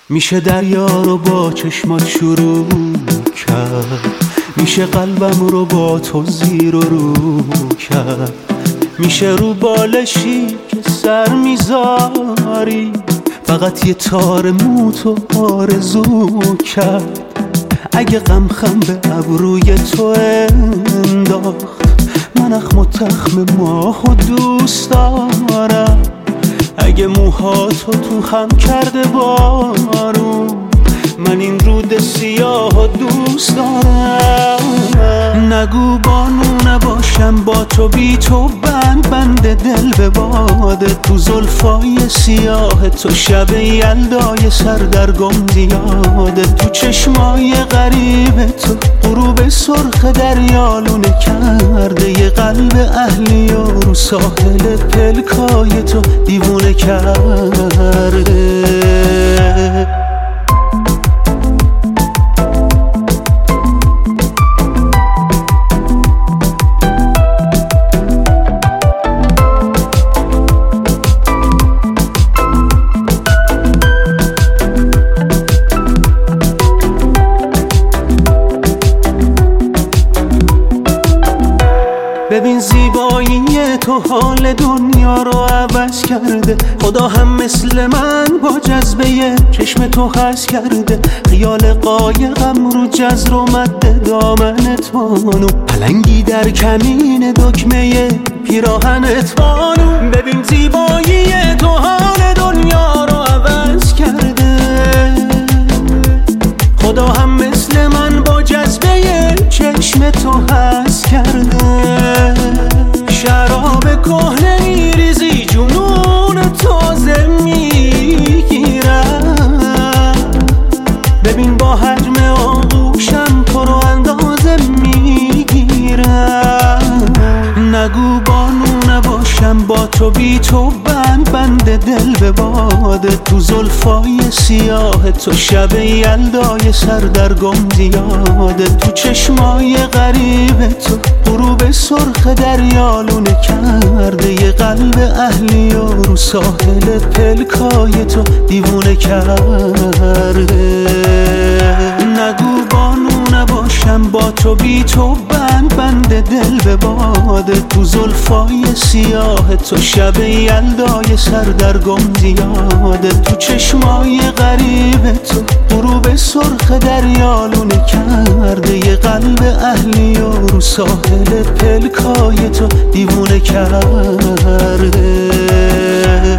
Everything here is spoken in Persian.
میشه دریا رو با چشمات شروع کرد، میشه قلبم رو با تو زیر و رو کرد، میشه رو بالشی که سر میذاری فقط یه تار موتو آرزو کرد. اگه غم خم به ابروی تو انداخت، من اخم و تخم ماهو دوست دارم. اگه موهاتو تو هم کرده بارون، من این رود سیاه دوست دارم. نگو بانو نباشم با تو، بی تو بند دل به باده. تو زلفای سیاه تو شب یلدای سردرگم زیاده. تو چشمای غریب تو غروب سرخ دریالونه کرده. یه قلب اهلی و رو ساحل پلکای تو دیوونه کرده. ببین زیبایی تو حال دنیا رو عوض کرده. خدا هم مثل من با جذبه چشم تو هست کرده. خیال قایقم رو جزر و مد دامنت بانو، پلنگی در کمین دکمه پیراهنت بانو. ببین زیبایی تو حال دنیا رو عوض کرده. خدا هم مثل من با جذبه چشم تو هست کرده. شراب کهنه میریزی جنون تازه میگیرم. ببین با حجم آغوشم تو رو اندازه میگیرم. نگو بانو نباشم با تو، بی تو بند دل به باده. تو زلفای سیاه تو شب یلدای سردرگم زیاده. تو چشمای غریب تو غروب سرخ دریالونه کرده. یه قلب اهلی و رو ساحل پلکای تو دیوونه کرده. نگو بانو نباشم با تو، بی تو بند دل به باده. تو زلفای سیاه تو شب یلدای سردرگم زیاده. تو چشمای غریب تو غروب سرخ دریالونه کرده. یه قلب اهلی و رو ساحل پلکای تو دیوونه کرده.